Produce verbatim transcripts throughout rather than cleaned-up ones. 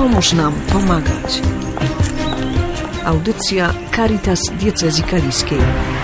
Pomóż nam pomagać. Audycja Caritas Diecezji Kaliskiej.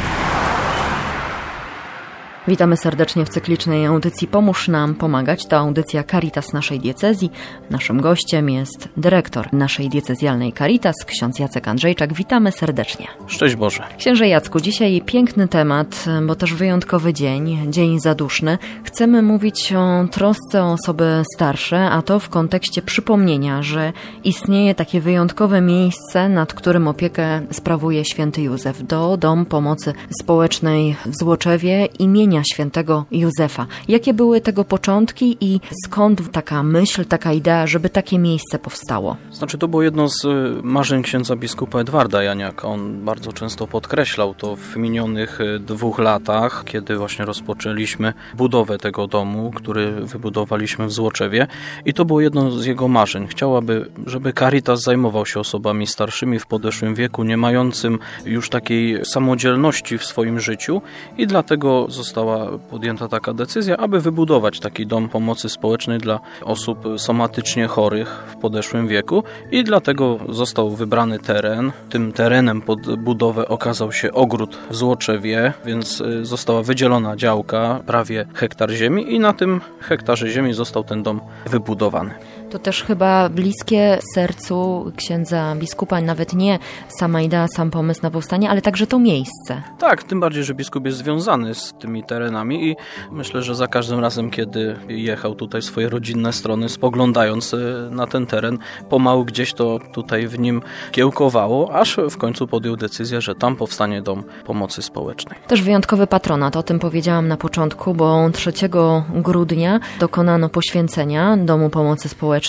Witamy serdecznie w cyklicznej audycji Pomóż nam pomagać. To audycja Caritas naszej diecezji. Naszym gościem jest dyrektor naszej diecezjalnej Caritas, ksiądz Jacek Andrzejczak. Witamy serdecznie. Szczęść Boże. Księże Jacku, dzisiaj piękny temat, bo też wyjątkowy dzień, dzień zaduszny. Chcemy mówić o trosce o osoby starsze, a to w kontekście przypomnienia, że istnieje takie wyjątkowe miejsce, nad którym opiekę sprawuje święty Józef. Do Dom Pomocy Społecznej w Złoczewie imienia świętego Józefa. Jakie były tego początki i skąd taka myśl, taka idea, żeby takie miejsce powstało? Znaczy, to było jedno z marzeń księdza biskupa Edwarda Janiaka. On bardzo często podkreślał to w minionych dwóch latach, kiedy właśnie rozpoczęliśmy budowę tego domu, który wybudowaliśmy w Złoczewie. I to było jedno z jego marzeń. Chciałaby, żeby Caritas zajmował się osobami starszymi w podeszłym wieku, nie mającym już takiej samodzielności w swoim życiu i dlatego została podjęta taka decyzja, aby wybudować taki dom pomocy społecznej dla osób somatycznie chorych w podeszłym wieku i dlatego został wybrany teren. Tym terenem pod budowę okazał się ogród w Złoczewie, więc została wydzielona działka, prawie hektar ziemi i na tym hektarze ziemi został ten dom wybudowany. To też chyba bliskie sercu księdza biskupa, nawet nie sama idea, sam pomysł na powstanie, ale także to miejsce. Tak, tym bardziej, że biskup jest związany z tymi terenami i myślę, że za każdym razem, kiedy jechał tutaj swoje rodzinne strony, spoglądając na ten teren, pomału gdzieś to tutaj w nim kiełkowało, aż w końcu podjął decyzję, że tam powstanie Dom Pomocy Społecznej. Też wyjątkowy patronat, o tym powiedziałam na początku, bo trzeciego grudnia dokonano poświęcenia Domu Pomocy Społecznej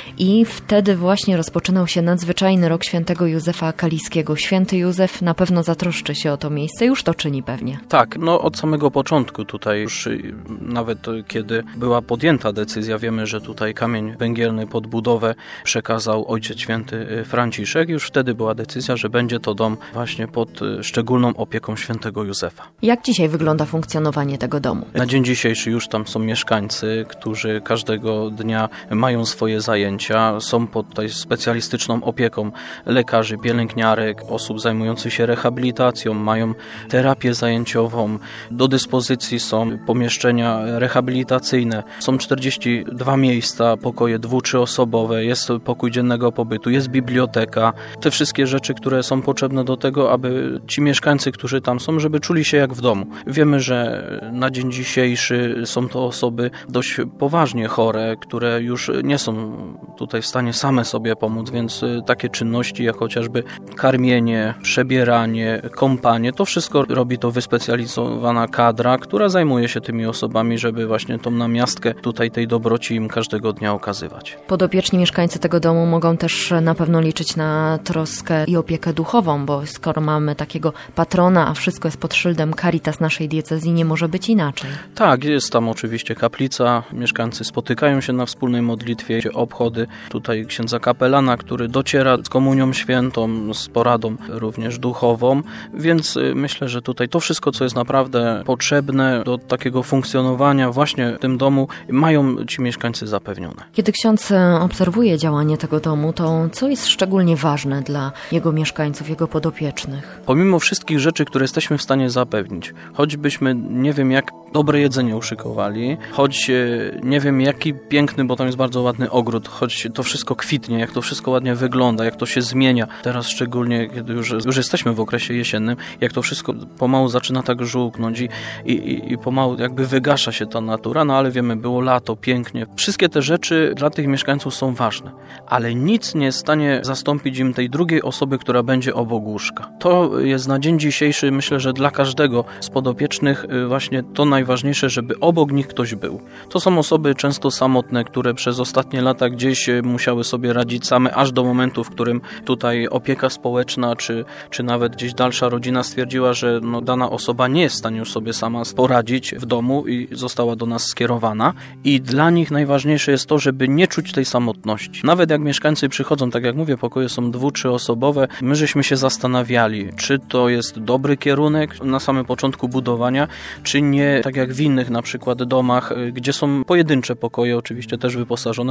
i wtedy właśnie rozpoczynał się nadzwyczajny rok świętego Józefa Kaliskiego. Święty Józef na pewno zatroszczy się o to miejsce, już to czyni pewnie. Tak, no od samego początku tutaj już nawet kiedy była podjęta decyzja, wiemy, że tutaj kamień węgielny pod budowę przekazał Ojciec Święty Franciszek. Już wtedy była decyzja, że będzie to dom właśnie pod szczególną opieką świętego Józefa. Jak dzisiaj wygląda funkcjonowanie tego domu? Na dzień dzisiejszy już tam są mieszkańcy, którzy każdego dnia mają swoje swoje zajęcia, są pod tutaj specjalistyczną opieką lekarzy, pielęgniarek, osób zajmujących się rehabilitacją, mają terapię zajęciową, do dyspozycji są pomieszczenia rehabilitacyjne, są czterdzieści dwa miejsca, pokoje dwu-, trzyosobowe, jest pokój dziennego pobytu, jest biblioteka, te wszystkie rzeczy, które są potrzebne do tego, aby ci mieszkańcy, którzy tam są, żeby czuli się jak w domu. Wiemy, że na dzień dzisiejszy są to osoby dość poważnie chore, które już nie są tutaj w stanie same sobie pomóc, więc takie czynności jak chociażby karmienie, przebieranie, kąpanie, to wszystko robi to wyspecjalizowana kadra, która zajmuje się tymi osobami, żeby właśnie tą namiastkę tutaj tej dobroci im każdego dnia okazywać. Podopieczni mieszkańcy tego domu mogą też na pewno liczyć na troskę i opiekę duchową, bo skoro mamy takiego patrona, a wszystko jest pod szyldem Caritas naszej diecezji, nie może być inaczej. Tak, jest tam oczywiście kaplica, mieszkańcy spotykają się na wspólnej modlitwie, obchody tutaj księdza kapelana, który dociera z komunią świętą, z poradą również duchową, więc myślę, że tutaj to wszystko, co jest naprawdę potrzebne do takiego funkcjonowania właśnie w tym domu, mają ci mieszkańcy zapewnione. Kiedy ksiądz obserwuje działanie tego domu, to co jest szczególnie ważne dla jego mieszkańców, jego podopiecznych? Pomimo wszystkich rzeczy, które jesteśmy w stanie zapewnić, choćbyśmy nie wiem jak dobre jedzenie uszykowali, choć nie wiem jaki piękny, bo tam jest bardzo ładny ogród, choć to wszystko kwitnie, jak to wszystko ładnie wygląda, jak to się zmienia. Teraz szczególnie, kiedy już, już jesteśmy w okresie jesiennym, jak to wszystko pomału zaczyna tak żółknąć i, i, i pomału jakby wygasza się ta natura, no ale wiemy, było lato, pięknie. Wszystkie te rzeczy dla tych mieszkańców są ważne, ale nic nie jest w stanie zastąpić im tej drugiej osoby, która będzie obok łóżka. To jest na dzień dzisiejszy, myślę, że dla każdego z podopiecznych właśnie to najważniejsze, żeby obok nich ktoś był. To są osoby często samotne, które przez ostatnie lata gdzieś musiały sobie radzić same, aż do momentu, w którym tutaj opieka społeczna, czy, czy nawet gdzieś dalsza rodzina stwierdziła, że no, dana osoba nie jest w stanie już sobie sama poradzić w domu i została do nas skierowana. I dla nich najważniejsze jest to, żeby nie czuć tej samotności. Nawet jak mieszkańcy przychodzą, tak jak mówię, pokoje są dwu-, trzyosobowe, my żeśmy się zastanawiali, czy to jest dobry kierunek na samym początku budowania, czy nie, tak jak w innych na przykład domach, gdzie są pojedyncze pokoje, oczywiście też wyposażone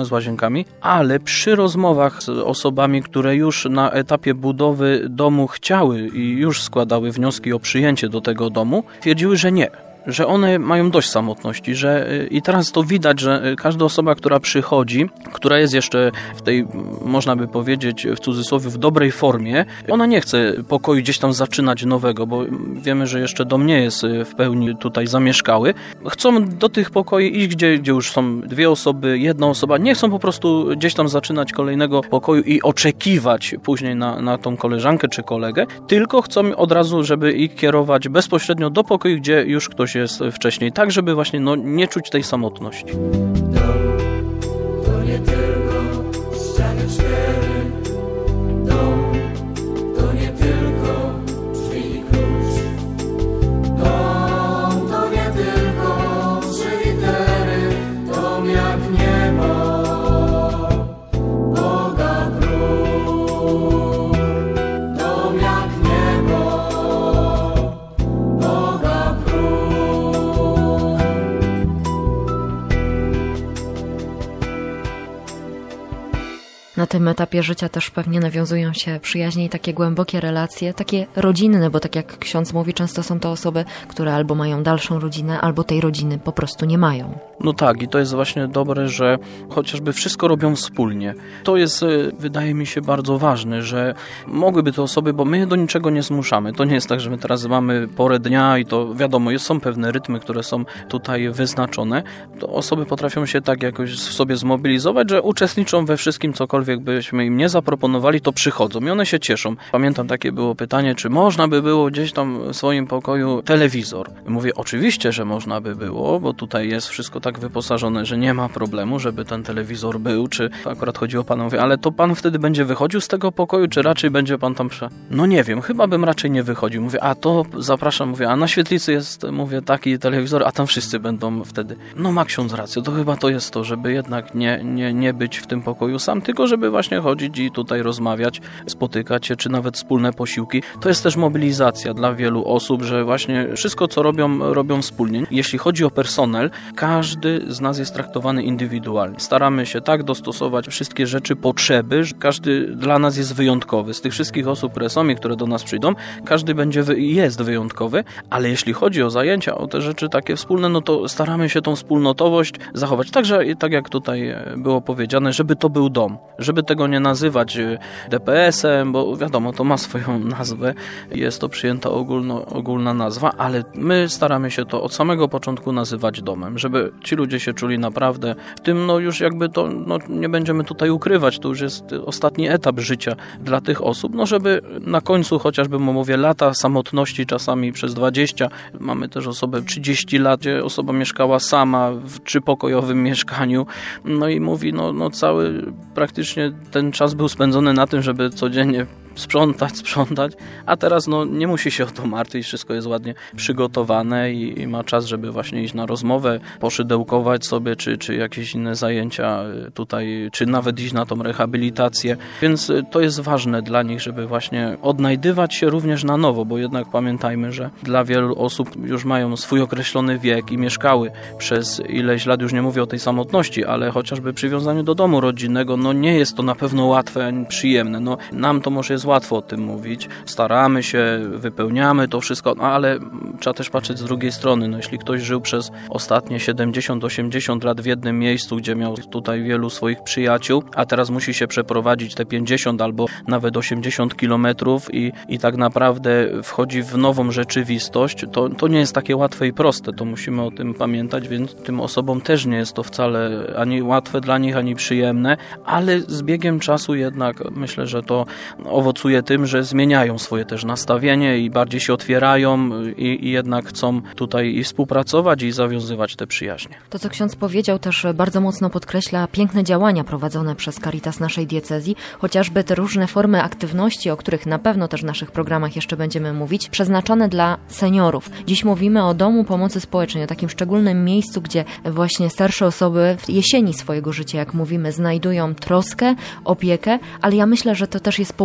z łazienkami, ale przy rozmowach z osobami, które już na etapie budowy domu chciały i już składały wnioski o przyjęcie do tego domu, twierdziły, że nie. Że one mają dość samotności, że i teraz to widać, że każda osoba, która przychodzi, która jest jeszcze w tej, można by powiedzieć w cudzysłowie, w dobrej formie, ona nie chce pokoju gdzieś tam zaczynać nowego, bo wiemy, że jeszcze dom nie jest w pełni tutaj zamieszkały. Chcą do tych pokoi iść, gdzie, gdzie już są dwie osoby, jedna osoba, nie chcą po prostu gdzieś tam zaczynać kolejnego pokoju i oczekiwać później na, na tą koleżankę czy kolegę, tylko chcą od razu, żeby ich kierować bezpośrednio do pokoju, gdzie już ktoś jest wcześniej, tak żeby właśnie no, nie czuć tej samotności. Dom to nie tylko ściany cztery. Dom to nie tylko drzwi i klucz. Dom to nie tylko trzy litery. Dom jak niebo, Boga próg. Dom jak niebo, Boga próg. Na tym etapie życia też pewnie nawiązują się przyjaźnie i takie głębokie relacje, takie rodzinne, bo tak jak ksiądz mówi, często są to osoby, które albo mają dalszą rodzinę, albo tej rodziny po prostu nie mają. No tak, i to jest właśnie dobre, że chociażby wszystko robią wspólnie. To jest, wydaje mi się, bardzo ważne, że mogłyby te osoby, bo my do niczego nie zmuszamy. To nie jest tak, że my teraz mamy porę dnia i to wiadomo, jest, są pewne rytmy, które są tutaj wyznaczone. To osoby potrafią się tak jakoś w sobie zmobilizować, że uczestniczą we wszystkim, cokolwiek byśmy im nie zaproponowali, to przychodzą i one się cieszą. Pamiętam, takie było pytanie, czy można by było gdzieś tam w swoim pokoju telewizor. Mówię, oczywiście, że można by było, bo tutaj jest wszystko tak wyposażone, że nie ma problemu, żeby ten telewizor był, czy akurat chodzi o pana, mówię, ale to pan wtedy będzie wychodził z tego pokoju, czy raczej będzie pan tam prze... No nie wiem, chyba bym raczej nie wychodził. Mówię, a to zapraszam, mówię, a na świetlicy jest, mówię, taki telewizor, a tam wszyscy będą wtedy. No ma ksiądz rację, to chyba to jest to, żeby jednak nie, nie, nie być w tym pokoju sam, tylko żeby właśnie chodzić i tutaj rozmawiać, spotykać się, czy nawet wspólne posiłki. To jest też mobilizacja dla wielu osób, że właśnie wszystko, co robią, robią wspólnie. Jeśli chodzi o personel, każdy z nas jest traktowany indywidualnie. Staramy się tak dostosować wszystkie rzeczy, potrzeby, że każdy dla nas jest wyjątkowy. Z tych wszystkich osób, które są i które do nas przyjdą, każdy będzie wy- jest wyjątkowy, ale jeśli chodzi o zajęcia, o te rzeczy takie wspólne, no to staramy się tą wspólnotowość zachować. Także, tak jak tutaj było powiedziane, żeby to był dom, żeby tego nie nazywać D P S-em, bo wiadomo, to ma swoją nazwę, jest to przyjęta ogólno, ogólna nazwa, ale my staramy się to od samego początku nazywać domem, żeby ci ludzie się czuli naprawdę w tym, no już jakby to, no nie będziemy tutaj ukrywać, to już jest ostatni etap życia dla tych osób, no żeby na końcu chociażby, mówię, lata samotności, czasami przez dwadzieścia, mamy też osobę trzydzieści lat, gdzie osoba mieszkała sama w trzypokojowym mieszkaniu, no i mówi, no, no cały praktycznie ten czas był spędzony na tym, żeby codziennie sprzątać, sprzątać, a teraz no nie musi się o to martwić, wszystko jest ładnie przygotowane i, i ma czas, żeby właśnie iść na rozmowę, poszydełkować sobie, czy, czy jakieś inne zajęcia tutaj, czy nawet iść na tą rehabilitację, więc to jest ważne dla nich, żeby właśnie odnajdywać się również na nowo, bo jednak pamiętajmy, że dla wielu osób już mają swój określony wiek i mieszkały przez ileś lat, już nie mówię o tej samotności, ale chociażby przywiązaniu do domu rodzinnego, no nie jest to na pewno łatwe ani przyjemne, no nam to może jest łatwo o tym mówić, staramy się, wypełniamy to wszystko, no ale trzeba też patrzeć z drugiej strony, no jeśli ktoś żył przez ostatnie siedemdziesiąt osiemdziesiąt lat w jednym miejscu, gdzie miał tutaj wielu swoich przyjaciół, a teraz musi się przeprowadzić te pięćdziesiąt albo nawet osiemdziesiąt kilometrów i, i tak naprawdę wchodzi w nową rzeczywistość, to, to nie jest takie łatwe i proste, to musimy o tym pamiętać, więc tym osobom też nie jest to wcale ani łatwe dla nich, ani przyjemne, ale z biegiem czasu jednak myślę, że to owocuje tym, że zmieniają swoje też nastawienie i bardziej się otwierają i, i jednak chcą tutaj i współpracować i zawiązywać te przyjaźnie. To, co ksiądz powiedział, też bardzo mocno podkreśla piękne działania prowadzone przez Caritas naszej diecezji, chociażby te różne formy aktywności, o których na pewno też w naszych programach jeszcze będziemy mówić, przeznaczone dla seniorów. Dziś mówimy o Domu Pomocy Społecznej, o takim szczególnym miejscu, gdzie właśnie starsze osoby w jesieni swojego życia, jak mówimy, znajdują troskę, opiekę, ale ja myślę, że to też jest pobudzenie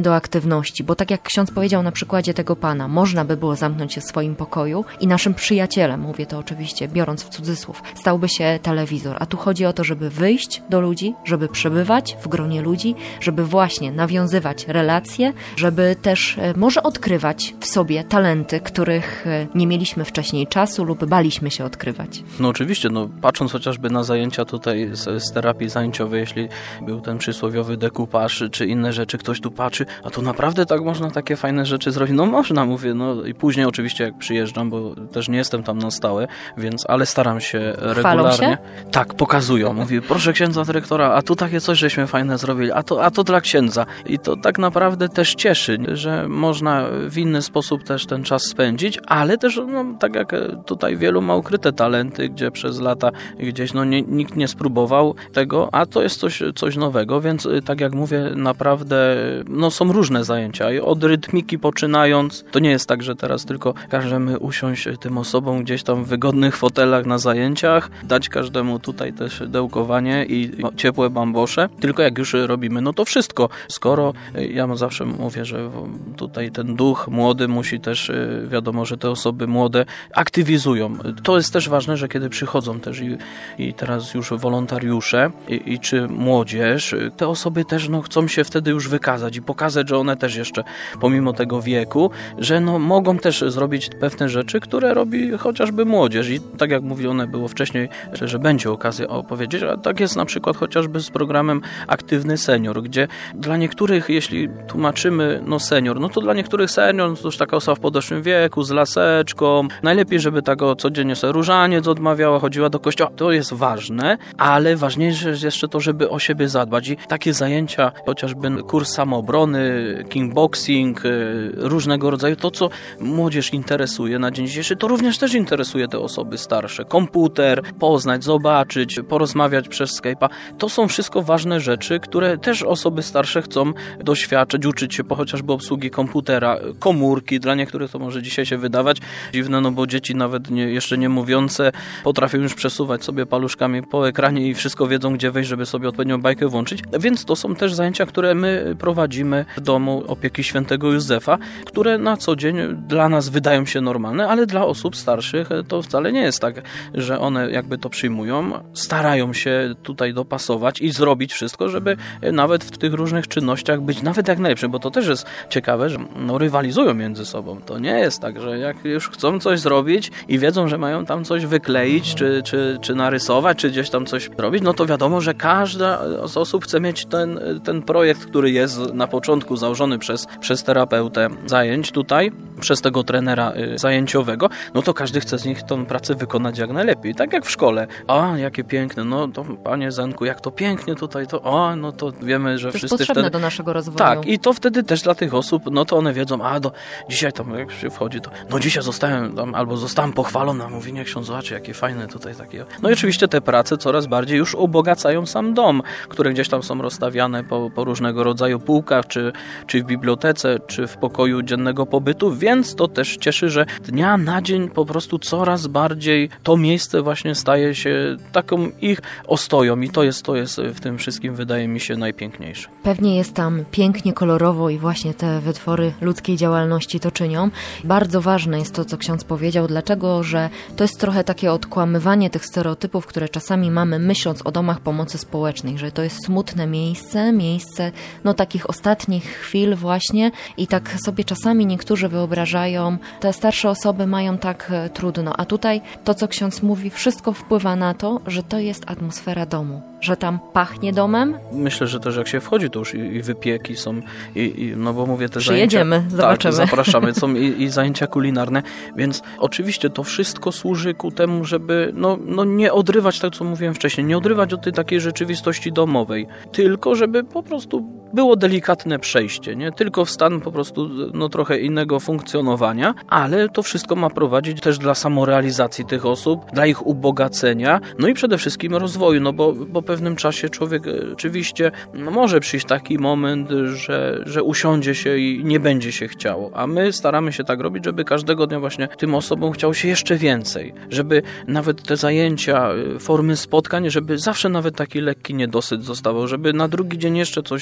do aktywności, bo tak jak ksiądz powiedział na przykładzie tego pana, można by było zamknąć się w swoim pokoju i naszym przyjacielem, mówię to oczywiście biorąc w cudzysłów, stałby się telewizor, a tu chodzi o to, żeby wyjść do ludzi, żeby przebywać w gronie ludzi, żeby właśnie nawiązywać relacje, żeby też e, może odkrywać w sobie talenty, których e, nie mieliśmy wcześniej czasu lub baliśmy się odkrywać. No oczywiście, no patrząc chociażby na zajęcia tutaj z, z terapii zajęciowej, jeśli był ten przysłowiowy dekupaż czy inne rzeczy, ktoś tu patrzy, a tu naprawdę tak można takie fajne rzeczy zrobić? No można, mówię, no i później oczywiście jak przyjeżdżam, bo też nie jestem tam na stałe, więc, ale staram się regularnie. Się? Tak, pokazują. Mówi, proszę księdza dyrektora, a tu takie coś żeśmy fajne zrobili, a to, a to dla księdza. I to tak naprawdę też cieszy, że można w inny sposób też ten czas spędzić, ale też, no, tak jak tutaj wielu ma ukryte talenty, gdzie przez lata gdzieś no, nie, nikt nie spróbował tego, a to jest coś, coś nowego, więc tak jak mówię, naprawdę no, są różne zajęcia. I od rytmiki poczynając, to nie jest tak, że teraz tylko każemy usiąść tym osobom gdzieś tam w wygodnych fotelach na zajęciach, dać każdemu tutaj też dełkowanie i ciepłe bambosze, tylko jak już robimy, no to wszystko. Skoro ja zawsze mówię, że tutaj ten duch młody musi też, wiadomo, że te osoby młode aktywizują. To jest też ważne, że kiedy przychodzą też i, i teraz już wolontariusze i, i czy młodzież, te osoby też no, chcą się wtedy już wykazać i pokazać, że one też jeszcze pomimo tego wieku, że no, mogą też zrobić pewne rzeczy, które robi chociażby młodzież i tak jak mówione było wcześniej, że, że będzie okazja opowiedzieć, a tak jest na przykład chociażby z programem Aktywny Senior, gdzie dla niektórych, jeśli tłumaczymy no senior, no to dla niektórych senior no to już taka osoba w podeszłym wieku, z laseczką, najlepiej, żeby tego codziennie sobie różaniec odmawiała, chodziła do kościoła, to jest ważne, ale ważniejsze jest jeszcze to, żeby o siebie zadbać i takie zajęcia, chociażby kurs samoobrony, kickboxing, różnego rodzaju, to co młodzież interesuje na dzień dzisiejszy, to również też interesuje te osoby starsze. Komputer, poznać, zobaczyć, porozmawiać przez Skype'a, to są wszystko ważne rzeczy, które też osoby starsze chcą doświadczyć, uczyć się po chociażby obsługi komputera, komórki, dla niektórych to może dzisiaj się wydawać dziwne, no bo dzieci nawet nie, jeszcze nie mówiące potrafią już przesuwać sobie paluszkami po ekranie i wszystko wiedzą, gdzie wejść, żeby sobie odpowiednią bajkę włączyć, więc to są też zajęcia, które my prowadzimy w domu opieki świętego Józefa, które na co dzień dla nas wydają się normalne, ale dla osób starszych to wcale nie jest tak, że one jakby to przyjmują, starają się tutaj dopasować i zrobić wszystko, żeby nawet w tych różnych czynnościach być nawet jak najlepszym, bo to też jest ciekawe, że no, rywalizują między sobą. To nie jest tak, że jak już chcą coś zrobić i wiedzą, że mają tam coś wykleić, czy, czy, czy narysować, czy gdzieś tam coś robić, no to wiadomo, że każda z osób chce mieć ten, ten projekt, który jest na początku założony przez, przez terapeutę zajęć tutaj, przez tego trenera y, zajęciowego, no to każdy chce z nich tą pracę wykonać jak najlepiej. Tak jak w szkole. A, jakie piękne, no to panie Zenku, jak to pięknie tutaj, to o, no to wiemy, że to wszyscy jest potrzebne wtedy... do naszego rozwoju. Tak, i to wtedy też dla tych osób, no to one wiedzą, a do dzisiaj tam jak się wchodzi, to no dzisiaj zostałem tam, albo zostałem pochwalony, a mówi, niech ksiądz zobaczy, jakie fajne tutaj takie. No i oczywiście te prace coraz bardziej już ubogacają sam dom, które gdzieś tam są rozstawiane po, po różnego rodzaju półkach, czy, czy w bibliotece, czy w pokoju dziennego pobytu, więc to też cieszy, że dnia na dzień po prostu coraz bardziej to miejsce właśnie staje się taką ich ostoją i to jest, to jest w tym wszystkim, wydaje mi się, najpiękniejsze. Pewnie jest tam pięknie, kolorowo i właśnie te wytwory ludzkiej działalności to czynią. Bardzo ważne jest to, co ksiądz powiedział, dlaczego, że to jest trochę takie odkłamywanie tych stereotypów, które czasami mamy, myśląc o domach pomocy społecznej, że to jest smutne miejsce, miejsce no takich ostatnich chwil właśnie i tak sobie czasami niektórzy wyobrażają, te starsze osoby mają tak trudno, a tutaj to, co ksiądz mówi, wszystko wpływa na to, że to jest atmosfera domu, że tam pachnie domem. Myślę, że też jak się wchodzi, to już i, i wypieki są, i, i, no bo mówię, te Przyjedziemy, zajęcia... zobaczymy. Tak, zapraszamy, są i, i zajęcia kulinarne, więc oczywiście to wszystko służy ku temu, żeby no, no nie odrywać, tak co mówiłem wcześniej, nie odrywać od tej takiej rzeczywistości domowej, tylko żeby po prostu było delikatne przejście, nie? Tylko w stan po prostu no, trochę innego funkcjonowania, ale to wszystko ma prowadzić też dla samorealizacji tych osób, dla ich ubogacenia, no i przede wszystkim rozwoju, no bo po pewnym czasie człowiek oczywiście no, może przyjść taki moment, że, że usiądzie się i nie będzie się chciało, a my staramy się tak robić, żeby każdego dnia właśnie tym osobom chciało się jeszcze więcej, żeby nawet te zajęcia, formy spotkań, żeby zawsze nawet taki lekki niedosyt zostawał, żeby na drugi dzień jeszcze coś, jeszcze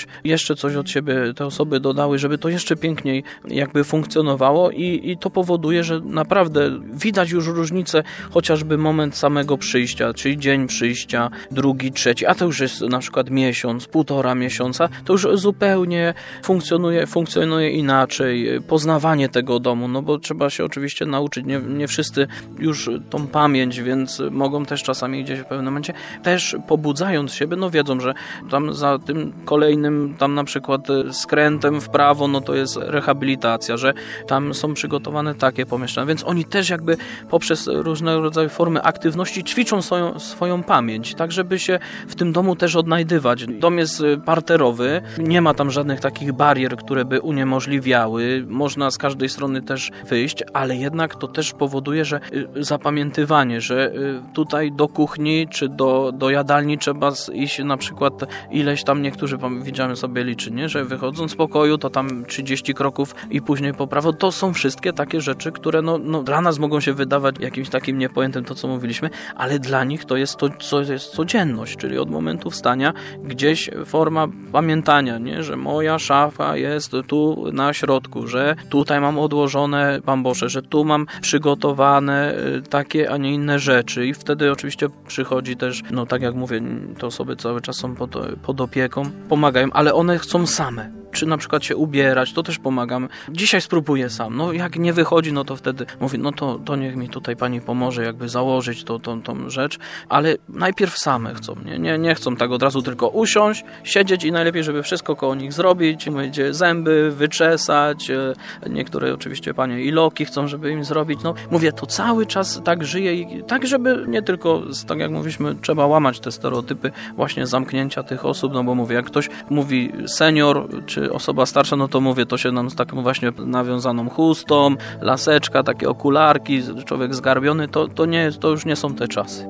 jeszcze coś od siebie te osoby dodały, żeby to jeszcze piękniej jakby funkcjonowało i, i to powoduje, że naprawdę widać już różnicę, chociażby moment samego przyjścia, czyli dzień przyjścia, drugi, trzeci, a to już jest na przykład miesiąc, półtora miesiąca, to już zupełnie funkcjonuje, funkcjonuje inaczej, poznawanie tego domu, no bo trzeba się oczywiście nauczyć, nie, nie wszyscy już tą pamięć, więc mogą też czasami gdzieś w pewnym momencie, też pobudzając siebie, no wiedzą, że tam za tym kolejnym, tam na przykład skrętem w prawo, no to jest rehabilitacja, że tam są przygotowane takie pomieszczenia, więc oni też jakby poprzez różnego rodzaju formy aktywności ćwiczą swoją, swoją pamięć, tak żeby się w tym domu też odnajdywać. Dom jest parterowy, nie ma tam żadnych takich barier, które by uniemożliwiały, można z każdej strony też wyjść, ale jednak to też powoduje, że zapamiętywanie, że tutaj do kuchni czy do, do jadalni trzeba iść na przykład ileś tam, niektórzy widziałem sobie liczy, nie? Że wychodząc z pokoju to tam trzydzieści kroków i później po prawo. To są wszystkie takie rzeczy, które no, no, dla nas mogą się wydawać jakimś takim niepojętym to, co mówiliśmy, ale dla nich to jest to, co jest codzienność, czyli od momentu wstania gdzieś forma pamiętania, nie? Że moja szafa jest tu na środku, że tutaj mam odłożone bambosze, że tu mam przygotowane takie, a nie inne rzeczy i wtedy oczywiście przychodzi też, no tak jak mówię, te osoby cały czas są pod, pod opieką, pomagają, ale one chcą same. Czy na przykład się ubierać, to też pomagam. Dzisiaj spróbuję sam. No jak nie wychodzi, no to wtedy mówię, no to, to niech mi tutaj pani pomoże jakby założyć tą, tą, tą rzecz, ale najpierw same chcą, nie? Nie, nie chcą tak od razu tylko usiąść, siedzieć i najlepiej, żeby wszystko koło nich zrobić, będzie zęby wyczesać, niektóre oczywiście panie i loki chcą, żeby im zrobić. No mówię, to cały czas tak żyje i tak, żeby nie tylko, tak jak mówiliśmy, trzeba łamać te stereotypy właśnie zamknięcia tych osób, no bo mówię, jak ktoś mówi senior, czy osoba starsza, no to mówię, to się nam z taką właśnie nawiązaną chustą, laseczka, takie okularki, człowiek zgarbiony, to, to, nie, to już nie są te czasy.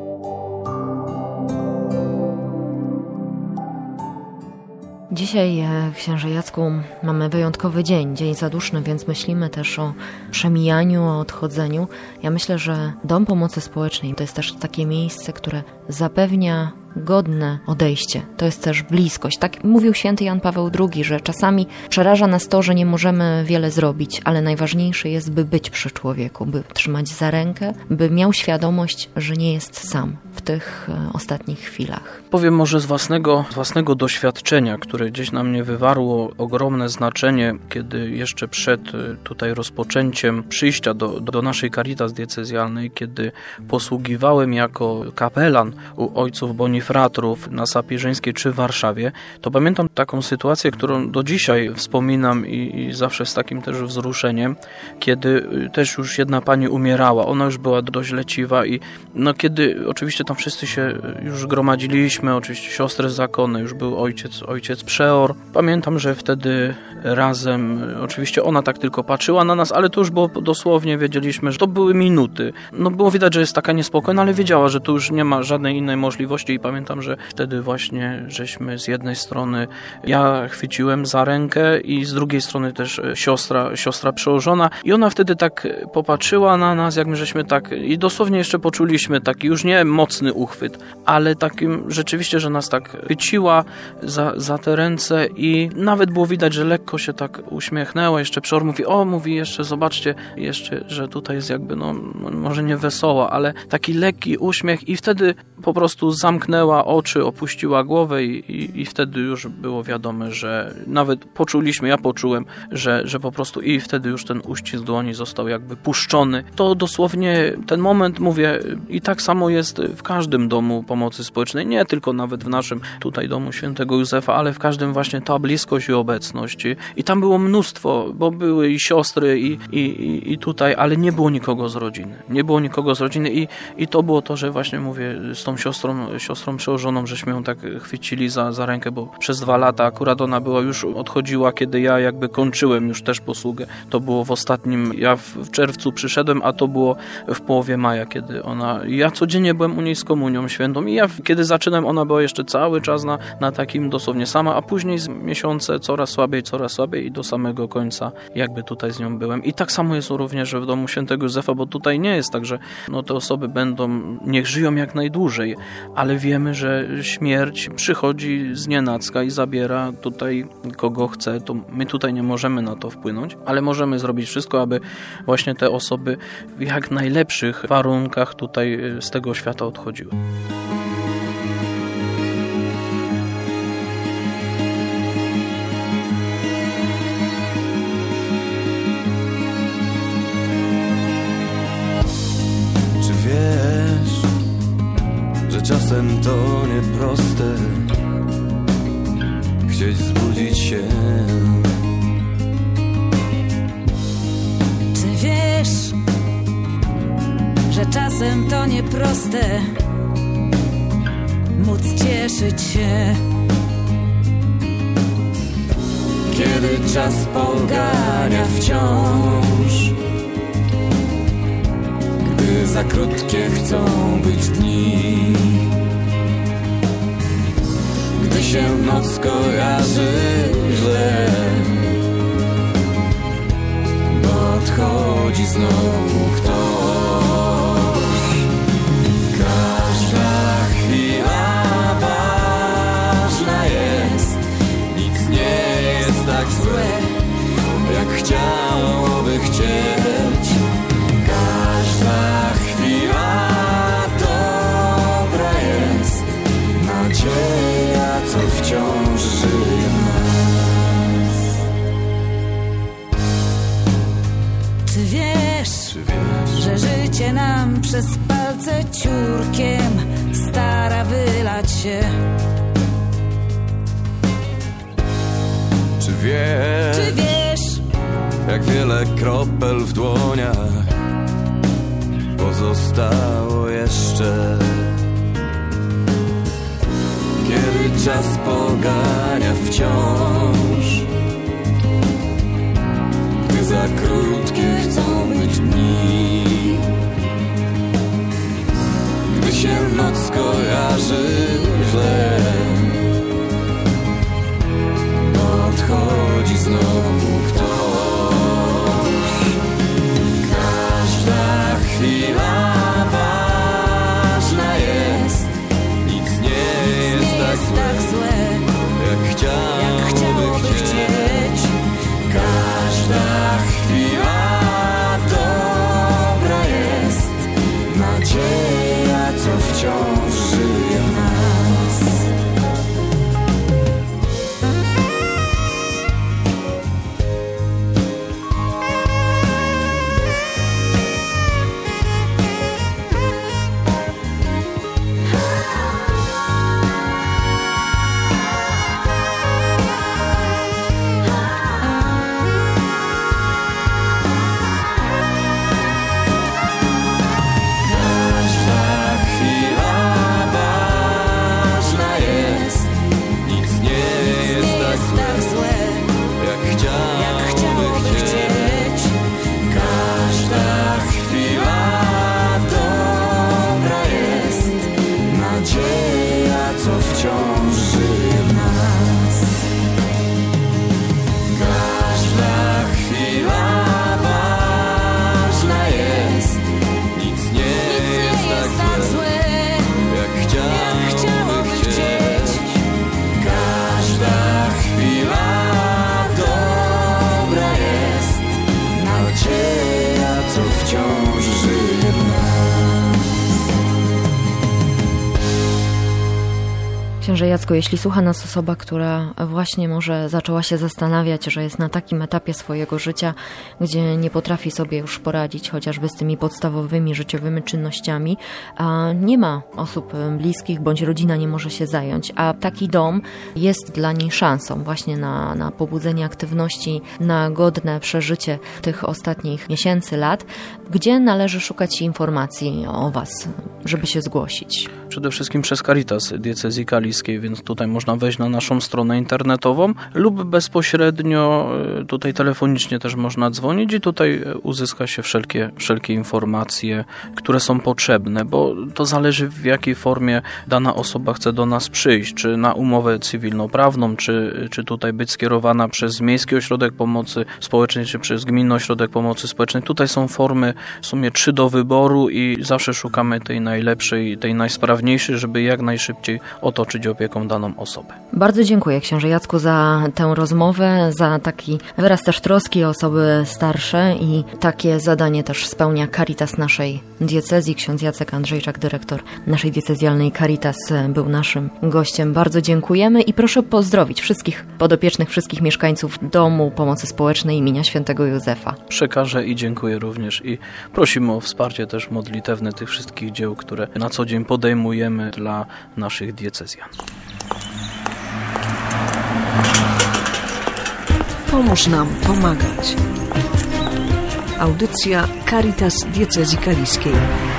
Dzisiaj, księże Jacku, mamy wyjątkowy dzień, dzień zaduszny, więc myślimy też o przemijaniu, o odchodzeniu. Ja myślę, że Dom Pomocy Społecznej to jest też takie miejsce, które zapewnia godne odejście. To jest też bliskość. Tak mówił święty Jan Paweł drugi, że czasami przeraża nas to, że nie możemy wiele zrobić, ale najważniejsze jest, by być przy człowieku, by trzymać za rękę, by miał świadomość, że nie jest sam w tych ostatnich chwilach. Powiem może z własnego, z własnego doświadczenia, które gdzieś na mnie wywarło ogromne znaczenie, kiedy jeszcze przed tutaj rozpoczęciem przyjścia do, do naszej Caritas diecezjalnej, kiedy posługiwałem jako kapelan u ojców Bonifratrów na Sapieżyńskiej czy w Warszawie, to pamiętam taką sytuację, którą do dzisiaj wspominam i, i zawsze z takim też wzruszeniem, kiedy też już jedna pani umierała, ona już była dość leciwa i no kiedy oczywiście tam wszyscy się już gromadziliśmy, oczywiście siostry zakony, już był ojciec, ojciec przeor. Pamiętam, że wtedy razem, oczywiście ona tak tylko patrzyła na nas, ale to już było dosłownie, wiedzieliśmy, że to były minuty. No było widać, że jest taka niespokojna, ale wiedziała, że tu już nie ma żadnej innej możliwości i pamiętam, że wtedy właśnie żeśmy z jednej strony, ja chwyciłem za rękę i z drugiej strony też siostra, siostra przełożona i ona wtedy tak popatrzyła na nas, jak my żeśmy tak i dosłownie jeszcze poczuliśmy taki już nie mocny uchwyt, ale takim rzeczywiście, że nas tak chwyciła za, za te ręce i nawet było widać, że lekko się tak uśmiechnęła. Jeszcze przeor mówi, o, mówi jeszcze, zobaczcie, jeszcze, że tutaj jest jakby, no może nie wesoła, ale taki lekki uśmiech i wtedy po prostu zamknęła oczy, opuściła głowę i, i, i wtedy już było wiadome, że nawet poczuliśmy, ja poczułem, że, że po prostu i wtedy już ten uścisk dłoni został jakby puszczony. To dosłownie ten moment, mówię, i tak samo jest w każdym domu pomocy społecznej, nie tylko nawet w naszym tutaj domu świętego Józefa, ale w każdym właśnie ta bliskość i obecność. I, i tam było mnóstwo, bo były i siostry i, i, i tutaj, ale nie było nikogo z rodziny. Nie było nikogo z rodziny i, i to było to, że właśnie mówię, z tą siostrą, siostrą przełożoną, żeśmy ją tak chwycili za, za rękę, bo przez dwa lata akurat ona była już, odchodziła, kiedy ja jakby kończyłem już też posługę. To było w ostatnim, ja w, w czerwcu przyszedłem, a to było w połowie maja, kiedy ona, ja codziennie byłem u niej z z komunią świętą i ja, kiedy zaczynałem, ona była jeszcze cały czas na, na takim dosłownie sama, a później z miesiące coraz słabiej, coraz słabiej i do samego końca jakby tutaj z nią byłem. I tak samo jest również w domu świętego Józefa, bo tutaj nie jest tak, że no, te osoby będą, niech żyją jak najdłużej, ale wiemy, że śmierć przychodzi znienacka i zabiera tutaj kogo chce, to my tutaj nie możemy na to wpłynąć, ale możemy zrobić wszystko, aby właśnie te osoby w jak najlepszych warunkach tutaj z tego świata odchodziły. Czy wiesz, że czasem to nieproste chcieć zbudzić się? Czy wiesz, że czasem to nieproste móc cieszyć się, kiedy czas pogania wciąż, gdy za krótkie chcą być dni, gdy się noc kojarzy źle, bo odchodzi znowu ktoś. Każda chwila ważna jest, nic nie jest tak złe, jak chciałoby chcieć. Każda chwila dobra jest, nadzieja, co wciąż żyje w nas. czy wiesz, Czy wiesz, że życie nam przez palce ciurkiem stara wylać się? czy wiesz, Czy wiesz, jak wiele kropel w dłoniach pozostało jeszcze, kiedy czas pogania wciąż, gdy za krótkie chcą być dni, gdy się noc kojarzy źle, bo odchodzi znowu ktoś. Każda chwila ważna jest, nic nie jest tak jest złe, tak złe, jak jak chciałoby chciałoby chcieć. chcieć? Każda chwila dobra jest, nadzieja, co wciąż żyje w nas. Każda chwila ważna jest, nic nie jest tak Jest złe, tak złe, jak jak chciałoby chciałoby chcieć. chcieć. Każda chwila dobra jest, nadzieja, co wciąż żyje w nas. Każda chwila ważna jest, nic nie jest tak tak złe, złe, jak jak chciałoby chciałoby chcieć. chcieć. Każda chwila dobra jest, nadzieja, co wciąż żyje w nas. Księże Jacku, jeśli słucha nas osoba, która właśnie może zaczęła się zastanawiać, że jest na takim etapie swojego życia, gdzie nie potrafi sobie już poradzić chociażby z tymi podstawowymi życiowymi czynnościami, a nie ma osób bliskich, bądź rodzina nie może się zająć, a taki dom jest dla niej szansą właśnie na, na pobudzenie aktywności, na godne przeżycie tych ostatnich miesięcy, lat, gdzie należy szukać informacji o Was, żeby się zgłosić? przede wszystkim przez Caritas Diecezji Kaliskiej, więc tutaj można wejść na naszą stronę internetową lub bezpośrednio tutaj telefonicznie też można dzwonić i tutaj uzyska się wszelkie, wszelkie informacje, które są potrzebne, bo to zależy, w jakiej formie dana osoba chce do nas przyjść, czy na umowę cywilnoprawną, czy, czy tutaj być skierowana przez Miejski Ośrodek Pomocy Społecznej, czy przez Gminny Ośrodek Pomocy Społecznej. Tutaj są formy w sumie trzy do wyboru i zawsze szukamy tej najlepszej, tej najsprawniejszej, żeby jak najszybciej otoczyć opieką daną osobę. Bardzo dziękuję księże Jacku za tę rozmowę, za taki wyraz też troski o osoby starsze i takie zadanie też spełnia Caritas naszej diecezji. Ksiądz Jacek Andrzejczak, dyrektor naszej diecezjalnej Caritas, był naszym gościem. Bardzo dziękujemy i proszę pozdrowić wszystkich podopiecznych, wszystkich mieszkańców Domu Pomocy Społecznej imienia Świętego Józefa. Przekażę i dziękuję również i prosimy o wsparcie też modlitewne tych wszystkich dzieł, które na co dzień podejmujemy dla naszych diecezjan. Pomóż nam pomagać. Audycja Caritas Diecezji Kaliskiej.